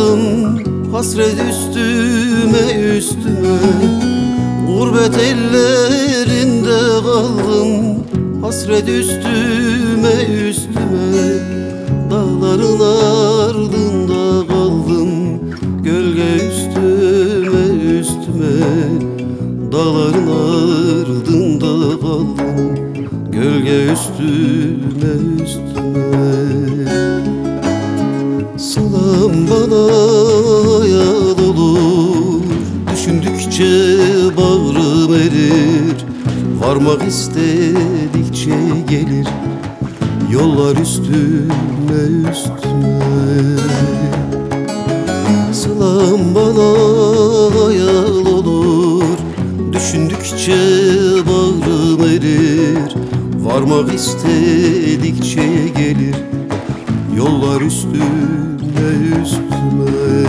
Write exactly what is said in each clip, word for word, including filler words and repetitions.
kaldım, hasret üstüme üstüme. Gurbet ellerinde kaldım, hasret üstüme üstüme. Dağların ardında kaldım, gölge üstüme üstüme. Dağların ardında kaldım, gölge üstüme üstüme. Salam bana yal olur, düşündükçe bağrım erir. Varmak istedikçe gelir, yollar üstüme üstüme. Salam bana yal olur, düşündükçe bağrım erir. Varmak istedikçe gelir, yollar üstüme üstüme.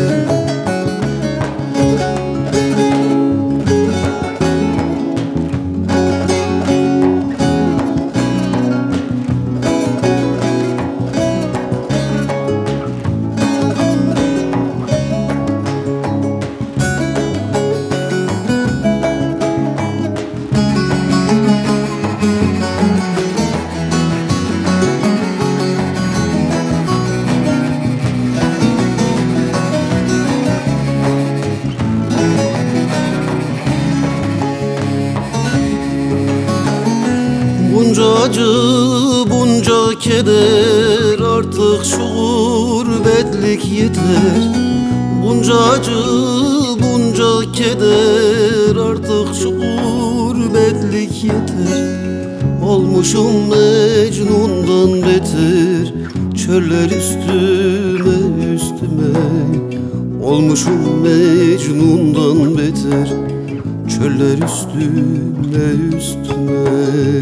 Bunca acı, bunca keder, artık şu gurbetlik yeter. Bunca acı, bunca keder, artık şu gurbetlik yeter. Olmuşum Mecnun'dan beter, çöller üstüme üstüme. Olmuşum Mecnun'dan beter, çöller üstüme üstüme.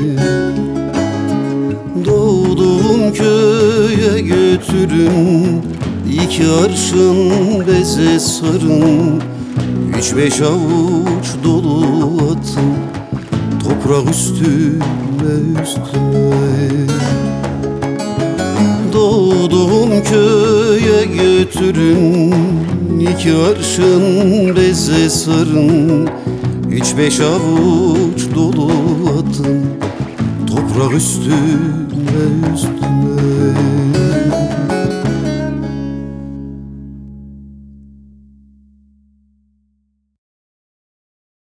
Doğduğum köye götürün, iki arşın beze sarın. Üç beş avuç dolu atın, toprak üstüme üstüme. Doğduğum köye götürün, iki arşın beze sarın. Üç beş avuç dolu atın, toprak üstüme üstüme.